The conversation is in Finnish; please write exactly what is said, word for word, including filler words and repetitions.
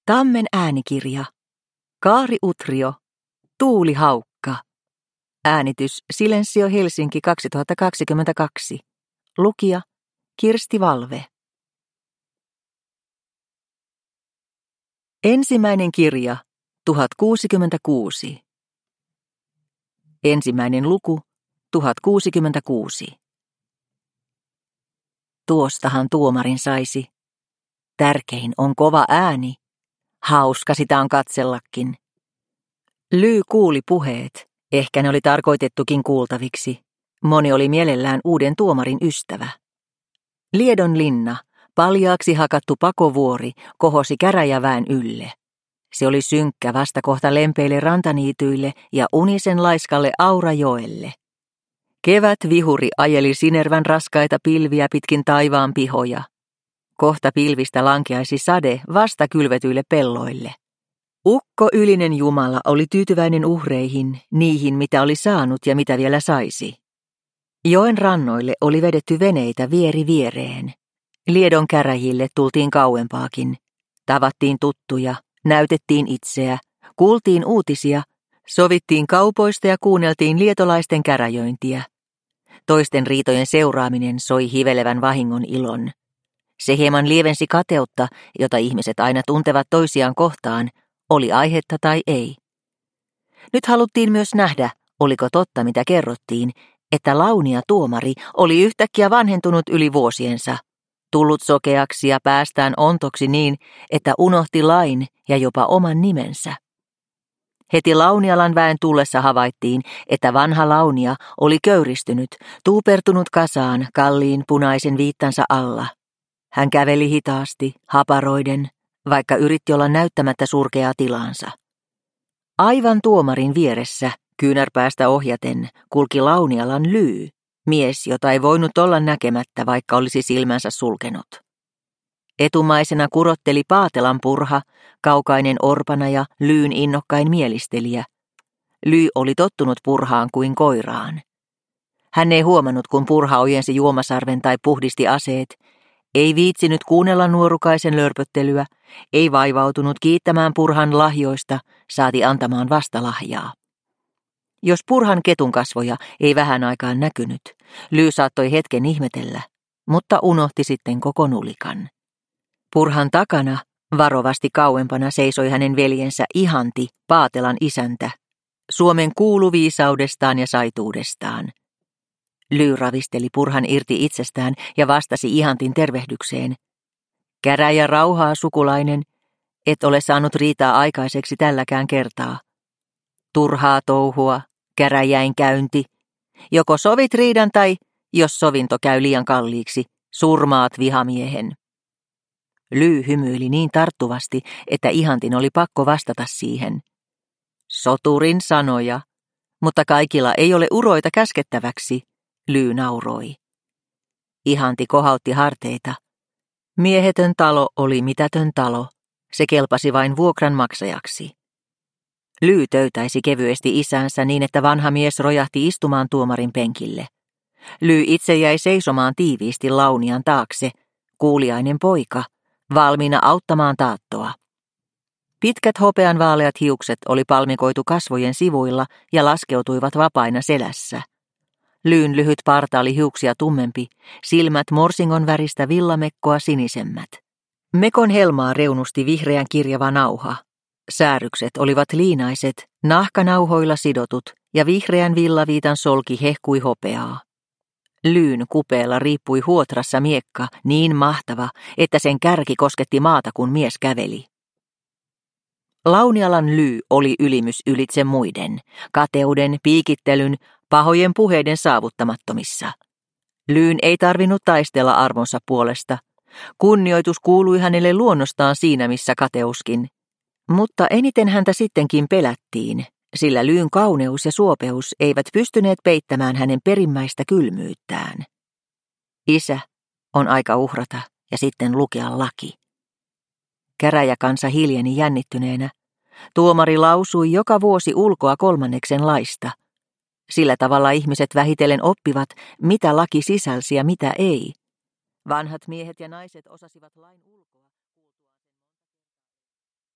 Tammen äänikirja. Kaari Utrio. Tuuli Haukka. Äänitys Silensio Helsinki kaksituhattakaksikymmentäkaksi. Lukija Kirsti Valve. Ensimmäinen kirja tuhatkuusikymmentäkuusi. Ensimmäinen luku tuhatkuusikymmentäkuusi. Tuostahan tuomarin saisi. Tärkein on kova ääni. Hauska sitä on katsellakin. Lyy kuuli puheet. Ehkä ne oli tarkoitettukin kuultaviksi. Moni oli mielellään uuden tuomarin ystävä. Liedon linna, paljaaksi hakattu pakovuori, kohosi käräjäväen ylle. Se oli synkkä vastakohta lempeille rantaniityille ja unisen laiskalle Aurajoelle. Kevät vihuri ajeli Sinervän raskaita pilviä pitkin taivaan pihoja. Kohta pilvistä lankeaisi sade vasta kylvetyille pelloille. Ukko ylinen Jumala oli tyytyväinen uhreihin, niihin mitä oli saanut ja mitä vielä saisi. Joen rannoille oli vedetty veneitä vieri viereen. Liedon käräjille tultiin kauempaakin. Tavattiin tuttuja, näytettiin itseä, kuultiin uutisia, sovittiin kaupoista ja kuunneltiin lietolaisten käräjöintiä. Toisten riitojen seuraaminen soi hivelevän vahingon ilon. Se hieman lievensi kateutta, jota ihmiset aina tuntevat toisiaan kohtaan, oli aihetta tai ei. Nyt haluttiin myös nähdä, oliko totta mitä kerrottiin, että Launia tuomari oli yhtäkkiä vanhentunut yli vuosiensa, tullut sokeaksi ja päästään ontoksi niin, että unohti lain ja jopa oman nimensä. Heti Launialan väen tullessa havaittiin, että vanha Launia oli köyristynyt, tuupertunut kasaan kalliin punaisen viittansa alla. Hän käveli hitaasti, haparoiden, vaikka yritti olla näyttämättä surkeaa tilaansa. Aivan tuomarin vieressä, kyynärpäästä ohjaten, kulki Launialan Lyy, mies, jota ei voinut olla näkemättä, vaikka olisi silmänsä sulkenut. Etumaisena kurotteli Paatelan Purha, kaukainen orpana ja Lyyn innokkain mielistelijä. Lyy oli tottunut Purhaan kuin koiraan. Hän ei huomannut, kun Purha ojensi juomasarven tai puhdisti aseet, ei viitsinyt kuunnella nuorukaisen lörpöttelyä, ei vaivautunut kiittämään Purhan lahjoista, saati antamaan vastalahjaa. Jos Purhan ketunkasvoja ei vähän aikaan näkynyt, Lyy saattoi hetken ihmetellä, mutta unohti sitten koko nulikan. Purhan takana, varovasti kauempana, seisoi hänen veljensä Ihanti, Paatelan isäntä, Suomen kuuluviisaudestaan ja saituudestaan. Lyy ravisteli Purhan irti itsestään ja vastasi Ihantin tervehdykseen. Käräjä rauhaa, sukulainen, et ole saanut riitaa aikaiseksi tälläkään kertaa. Turhaa touhua, käräjäin käynti. Joko sovit riidan tai, jos sovinto käy liian kalliiksi, surmaat vihamiehen. Lyy hymyili niin tarttuvasti, että Ihantin oli pakko vastata siihen. Soturin sanoja, mutta kaikilla ei ole uroita käskettäväksi, Lyy nauroi. Ihanti kohautti harteita. Miehetön talo oli mitätön talo, se kelpasi vain vuokran maksajaksi. Lyy töytäisi kevyesti isänsä niin, että vanha mies rojahti istumaan tuomarin penkille. Lyy itse jäi seisomaan tiiviisti Launian taakse, kuuliainen poika, valmiina auttamaan taattoa. Pitkät hopeanvaaleat hiukset oli palmikoitu kasvojen sivuilla ja laskeutuivat vapaina selässä. Lyyn lyhyt parta oli hiuksia tummempi, silmät morsingon väristä villamekkoa sinisemmät. Mekon helmaa reunusti vihreän kirjava nauha. Säärykset olivat liinaiset, nahkanauhoilla sidotut ja vihreän villaviitan solki hehkui hopeaa. Lyyn kupeella riippui huotrassa miekka niin mahtava, että sen kärki kosketti maata, kun mies käveli. Launialan Lyy oli ylimys ylitse muiden, kateuden, piikittelyn, pahojen puheiden saavuttamattomissa. Lyyn ei tarvinnut taistella arvonsa puolesta. Kunnioitus kuului hänelle luonnostaan siinä, missä kateuskin. Mutta eniten häntä sittenkin pelättiin, sillä Lyyn kauneus ja suopeus eivät pystyneet peittämään hänen perimmäistä kylmyyttään. Isä, on aika uhrata ja sitten lukea laki. Käräjäkansa hiljeni jännittyneenä. Tuomari lausui joka vuosi ulkoa kolmanneksen laista. Sillä tavalla ihmiset vähitellen oppivat, mitä laki sisälsi ja mitä ei. Vanhat miehet ja naiset osasivat lain ulkoa.